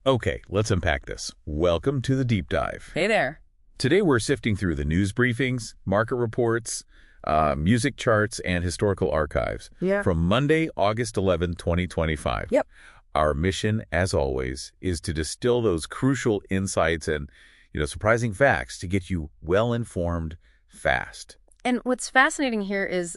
Okay, let's unpack this. Welcome to the deep dive. Hey there. Today we're sifting through the news briefings, market reports, music charts, and historical archives from Monday, August 11, 2025. Yep. Our mission, as always, is to distill those crucial insights and, surprising facts to get you well-informed fast. And what's fascinating here is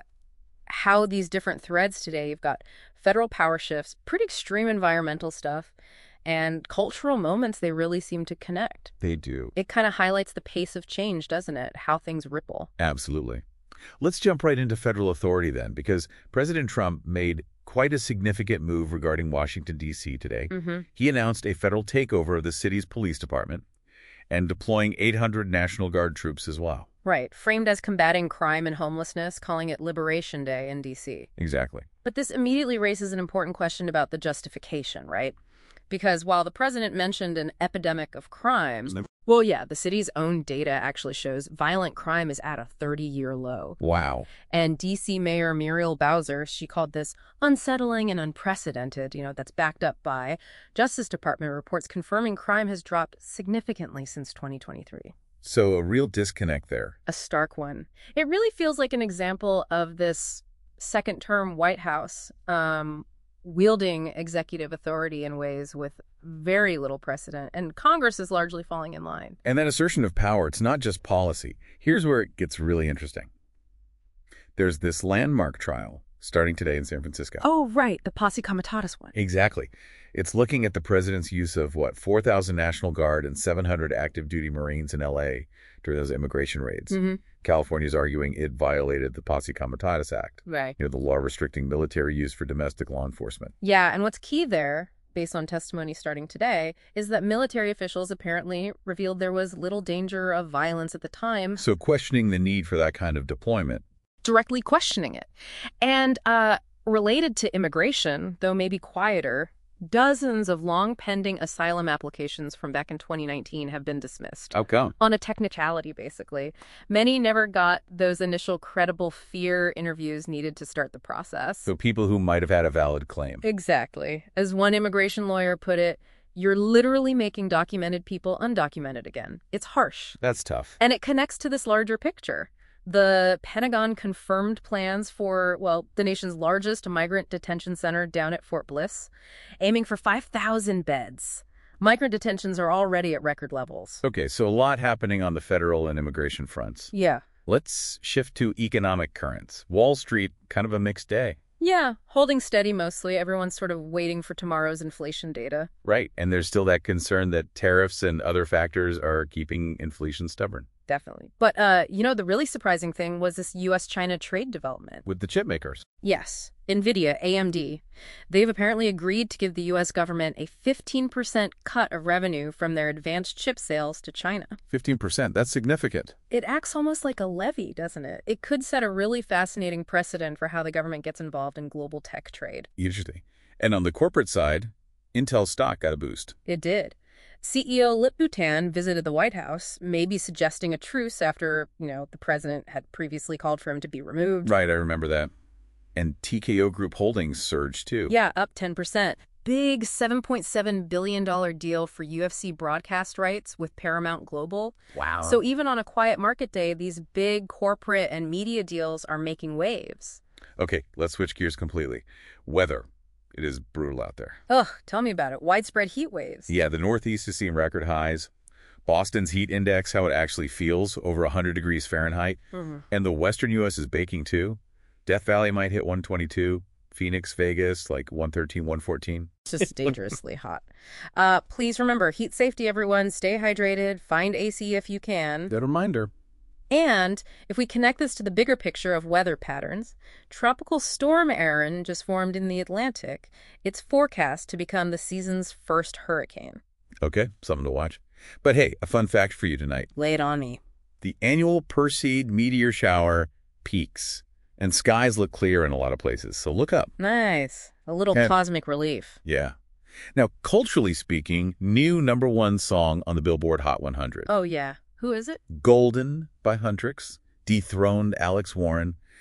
how these different threads today, you've got federal power shifts, pretty extreme environmental stuff, and cultural moments, they really seem to connect. They do. It kind of highlights the pace of change, doesn't it? How things ripple. Absolutely. Let's jump right into federal authority then, because President Trump made quite a significant move regarding Washington, D.C. today. He announced a federal takeover of the city's police department and deploying 800 National Guard troops as well. Right. Framed as combating crime and homelessness, calling it Liberation Day in D.C. Exactly. But this immediately raises an important question about the justification, right? Because while the president mentioned an epidemic of crime, well, yeah, the city's own data actually shows violent crime is at a 30-year low. Wow. And D.C. Mayor Muriel Bowser, she called this unsettling and unprecedented, that's backed up by Justice Department reports confirming crime has dropped significantly since 2023. So a real disconnect there. A stark one. It really feels like an example of this second-term White House wielding executive authority in ways with very little precedent, and Congress is largely falling in line. And that assertion of power, it's not just policy. Here's where it gets really interesting. There's this landmark trial starting today in San Francisco. Oh, right, the Posse Comitatus one. Exactly. It's looking at the president's use of, 4,000 National Guard and 700 active duty Marines in L.A. during those immigration raids. California's arguing it violated the Posse Comitatus Act. Right. The law restricting military use for domestic law enforcement. Yeah, and what's key there, based on testimony starting today, is that military officials apparently revealed there was little danger of violence at the time. So questioning the need for that kind of deployment. Directly questioning it. And related to immigration, though maybe quieter, dozens of long-pending asylum applications from back in 2019 have been dismissed. How come? On a technicality, basically. Many never got those initial credible fear interviews needed to start the process. So people who might have had a valid claim. Exactly. As one immigration lawyer put it, you're literally making documented people undocumented again. It's harsh. That's tough. And it connects to this larger picture. The Pentagon confirmed plans for, the nation's largest migrant detention center down at Fort Bliss, aiming for 5,000 beds. Migrant detentions are already at record levels. Okay, so a lot happening on the federal and immigration fronts. Yeah. Let's shift to economic currents. Wall Street, kind of a mixed day. Yeah, holding steady mostly. Everyone's sort of waiting for tomorrow's inflation data. Right, and there's still that concern that tariffs and other factors are keeping inflation stubborn. Definitely. But, the really surprising thing was this U.S.-China trade development. With the chip makers. Yes. NVIDIA, AMD. They've apparently agreed to give the U.S. government a 15% cut of revenue from their advanced chip sales to China. 15%, that's significant. It acts almost like a levy, doesn't it? It could set a really fascinating precedent for how the government gets involved in global tech trade. Interesting. And on the corporate side, Intel stock got a boost. It did. CEO Lip-Bu visited the White House, maybe suggesting a truce after, the president had previously called for him to be removed. Right, I remember that. And TKO Group Holdings surged, too. Yeah, up 10%. Big $7.7 billion deal for UFC broadcast rights with Paramount Global. Wow. So even on a quiet market day, these big corporate and media deals are making waves. Okay, let's switch gears completely. Weather. It is brutal out there. Ugh, tell me about it. Widespread heat waves. Yeah, the Northeast is seeing record highs. Boston's heat index, how it actually feels, over 100 degrees Fahrenheit. And the western U.S. is baking, too. Death Valley might hit 122. Phoenix, Vegas, like 113, 114. It's just dangerously hot. Please remember, heat safety, everyone. Stay hydrated. Find AC if you can. Good reminder. And if we connect this to the bigger picture of weather patterns, Tropical Storm Erin just formed in the Atlantic. It's forecast to become the season's first hurricane. Okay, something to watch. But hey, a fun fact for you tonight. Lay it on me. The annual Perseid meteor shower peaks, and skies look clear in a lot of places, so look up. Nice. A little cosmic relief. Yeah. Now, culturally speaking, new #1 song on the Billboard Hot 100. Oh, yeah. Who is it? Golden by Huntrix dethroned Alex Warren.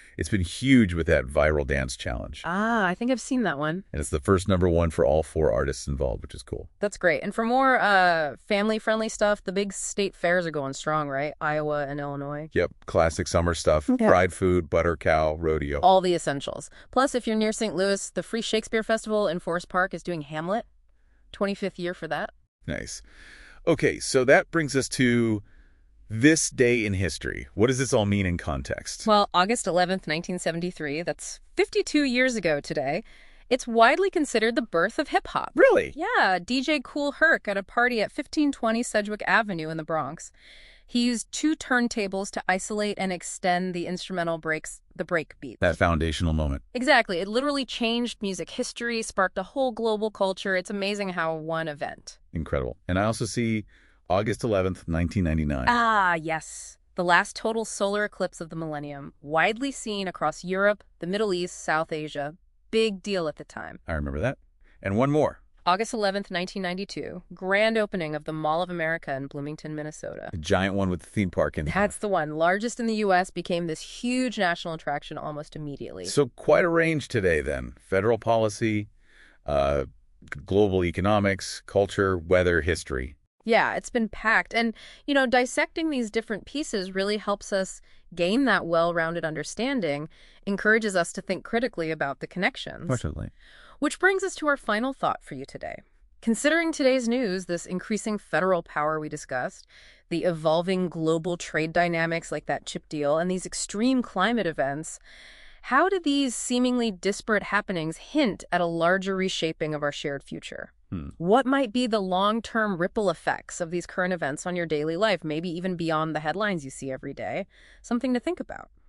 It's been huge with that viral dance challenge. Ah, I think I've seen that one. And it's the first #1 for all 4 artists involved, which is cool. That's great. And for more family-friendly stuff, the big state fairs are going strong, right? Iowa and Illinois. Yep, classic summer stuff. Yeah. Fried food, butter cow, rodeo. All the essentials. Plus, if you're near St. Louis, the Free Shakespeare Festival in Forest Park is doing Hamlet. 25th year for that. Nice. Okay, so that brings us to this day in history. What does this all mean in context? Well, August 11th, 1973, that's 52 years ago today. It's widely considered the birth of hip-hop. Really? Yeah, DJ Kool Herc at a party at 1520 Sedgwick Avenue in the Bronx. He used 2 turntables to isolate and extend the instrumental breaks, the break beat. That foundational moment. Exactly. It literally changed music history, sparked a whole global culture. It's amazing how one event. Incredible. And I also see August 11th, 1999. Ah, yes. The last total solar eclipse of the millennium, widely seen across Europe, the Middle East, South Asia. Big deal at the time. I remember that. And one more. August 11th, 1992, grand opening of the Mall of America in Bloomington, Minnesota. The giant one with the theme park in there. That's the one. Largest in the U.S., became this huge national attraction almost immediately. So quite a range today, then. Federal policy, global economics, culture, weather, history. Yeah, it's been packed. And, dissecting these different pieces really helps us gain that well-rounded understanding, encourages us to think critically about the connections. Fortunately. Which brings us to our final thought for you today. Considering today's news, this increasing federal power we discussed, the evolving global trade dynamics like that chip deal, and these extreme climate events, how do these seemingly disparate happenings hint at a larger reshaping of our shared future? What might be the long-term ripple effects of these current events on your daily life, maybe even beyond the headlines you see every day? Something to think about.